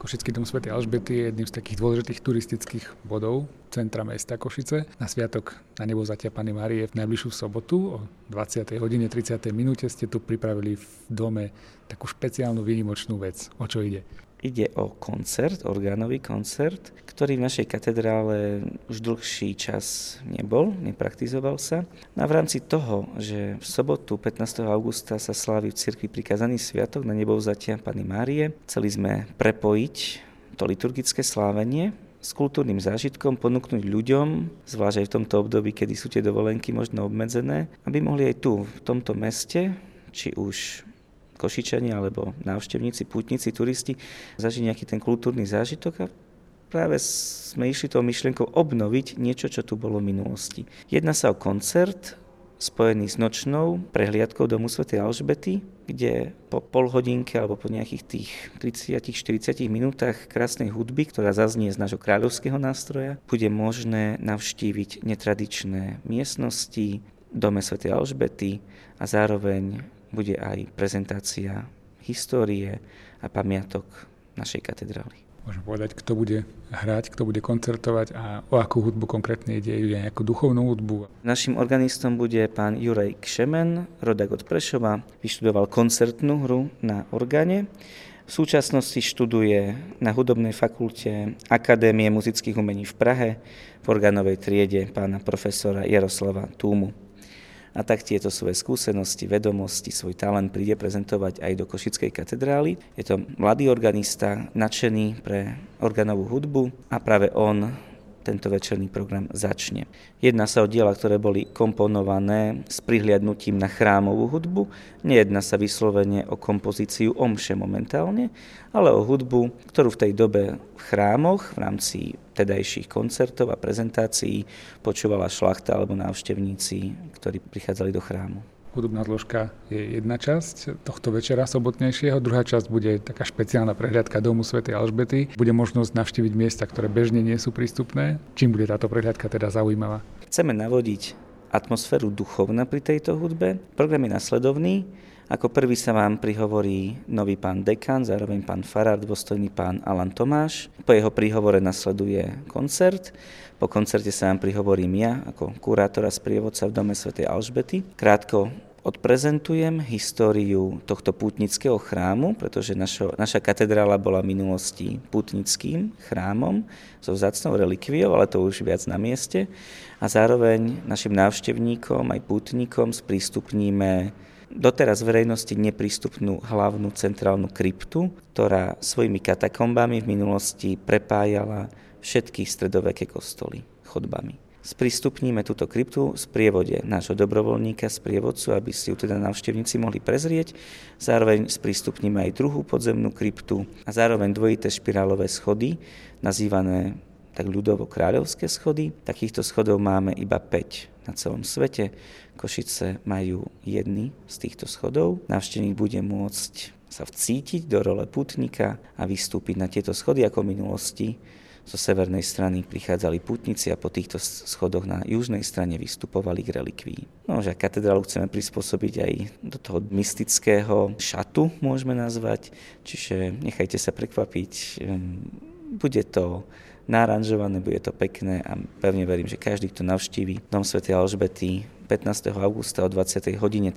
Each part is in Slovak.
Košický dom svätej Alžbety je jedným z takých dôležitých turistických bodov centra mesta Košice. Na sviatok na nebovzatia Panny Márie v najbližšiu sobotu o 20:30 ste tu pripravili v dome takú špeciálnu výnimočnú vec. O čo ide? Ide o koncert, orgánový koncert, ktorý v našej katedrále už dlhší čas nebol, nepraktizoval sa. No a v rámci toho, že v sobotu 15. augusta sa slávi v cirkvi prikázaný sviatok na nebovzatia Panny Márie, chceli sme prepojiť to liturgické slávenie s kultúrnym zážitkom, ponúknuť ľuďom, zvlášť aj v tomto období, kedy sú tie dovolenky možno obmedzené, aby mohli aj tu, v tomto meste, či už Košičania alebo návštevníci, pútnici, turisti zažiť nejaký ten kultúrny zážitok a práve sme išli tou myšlienkou obnoviť niečo, čo tu bolo v minulosti. Jedná sa o koncert spojený s nočnou prehliadkou domu svätej Alžbety, kde po polhodinke alebo po nejakých tých 30-40 minútach krásnej hudby, ktorá zaznie z nášho kráľovského nástroja, bude možné navštíviť netradičné miestnosti v dome svätej Alžbety a zároveň bude aj prezentácia histórie a pamiatok našej katedrály. Môžem povedať, kto bude hrať, kto bude koncertovať a o akú hudbu konkrétne ide, nejakú duchovnú hudbu? Naším organistom bude pán Juraj Kšemen, rodák od Prešova, vyštudoval koncertnú hru na orgáne. V súčasnosti študuje na hudobnej fakulte Akadémie muzických umení v Prahe v orgánovej triede pána profesora Jaroslava Túmu. A tak tieto svoje skúsenosti, vedomosti, svoj talent príde prezentovať aj do Košickej katedrály. Je to mladý organista, nadšený pre organovú hudbu a práve on tento večerný program začne. Jedná sa o diela, ktoré boli komponované s prihliadnutím na chrámovú hudbu. Nejedná sa vyslovene o kompozíciu omše momentálne, ale o hudbu, ktorú v tej dobe v chrámoch v rámci tedajších koncertov a prezentácií počúvala šlachta alebo návštevníci, ktorí prichádzali do chrámu. Hudobná zložka je jedna časť tohto večera sobotnejšieho, druhá časť bude taká špeciálna prehliadka domu svätej Alžbety. Bude možnosť navštíviť miesta, ktoré bežne nie sú prístupné. Čím bude táto prehliadka teda zaujímavá? Chceme navodiť atmosféru duchovná pri tejto hudbe. Program je nasledovný. Ako prvý sa vám prihovorí nový pán dekan, zároveň pán farár, dôstojný pán Alan Tomáš. Po jeho príhovore nasleduje koncert. Po koncerte sa vám prihovorím ja, ako kurátor a sprievodca v dome svätej Alžbety. Krátko odprezentujem históriu tohto pútnického chrámu, pretože naša katedrála bola v minulosti pútnickým chrámom so vzácnou relikviou, ale to už viac na mieste. A zároveň našim návštevníkom aj pútnikom sprístupníme doteraz verejnosti neprístupnú hlavnú centrálnu kryptu, ktorá svojimi katakombami v minulosti prepájala všetky stredoveké kostoly chodbami. Sprístupníme túto kryptu v sprievode nášho dobrovoľníka, sprievodcu, aby si ju teda návštevníci mohli prezrieť. Zároveň sprístupníme aj druhú podzemnú kryptu a zároveň dvojité špirálové schody, nazývané tak ľudovo kráľovské schody. Takýchto schodov máme iba 5 na celom svete. Košice majú jedny z týchto schodov. Návštevník bude môcť sa vcítiť do role pútnika a vystúpiť na tieto schody ako v minulosti. Zo severnej strany prichádzali pútnici a po týchto schodoch na južnej strane vystupovali k relikvii. No, že katedrálu chceme prispôsobiť aj do toho mystického šatu, môžeme nazvať. Čiže nechajte sa prekvapiť. Bude to naranžované, bude to pekné a pevne verím, že každý, kto navštíví dom svätej Alžbety 15. augusta o 20:30,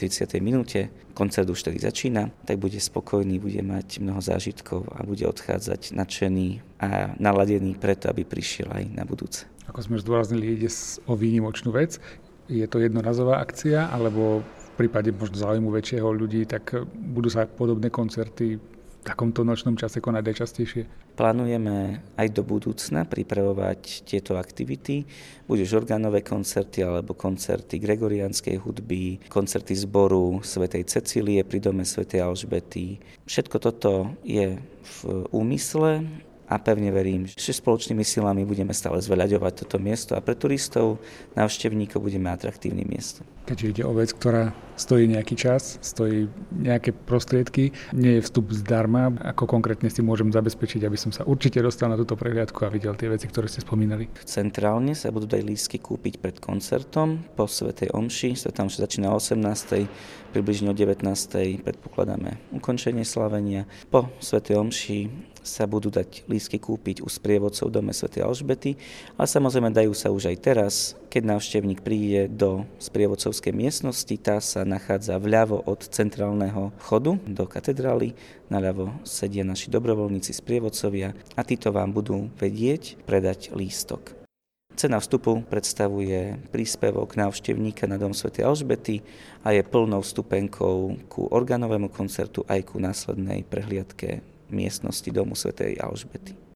koncert už tedy začína, tak bude spokojný, bude mať mnoho zážitkov a bude odchádzať nadšený a naladený preto, aby prišiel aj na budúce. Ako sme už zdôraznili, ide o výnimočnú vec. Je to jednorazová akcia, alebo v prípade možno záujmu väčšieho ľudí, tak budú sa podobné koncerty v takomto nočnom čase konať aj častejšie? Plánujeme aj do budúcna pripravovať tieto aktivity. Buď už orgánové koncerty alebo koncerty gregoriánskej hudby, koncerty zboru svätej Cecílie pri dome svätej Alžbety. Všetko toto je v úmysle a pevne verím, že spoločnými silami budeme stále zveľaďovať toto miesto a pre turistov, návštevníkov budeme atraktívnym miestom. Keďže ide o vec, ktorá stojí nejaký čas, stojí nejaké prostriedky, nie je vstup zdarma, ako konkrétne si môžem zabezpečiť, aby som sa určite dostal na túto prehliadku a videl tie veci, ktoré ste spomínali. Centrálne sa budú dať lístky kúpiť pred koncertom, po svätej omši, svätá omša začína o 18:00, približne o 19:00 predpokladáme ukončenie slávenia. Po svätej omši sa budú dať lístky kúpiť u sprievodcov v dome svätej Alžbety, ale samozrejme dajú sa už aj teraz, keď návštevník príde do sprievodcovskej miestnosti, tá sa nachádza vľavo od centrálneho chodu do katedrály, naľavo sedia naši dobrovoľníci sprievodcovia a títo vám budú vedieť predať lístok. Cena vstupu predstavuje príspevok návštevníka na dom svätej Alžbety a je plnou vstupenkou ku orgánovému koncertu aj ku následnej prehliadke miestnosti domu svätej Alžbety.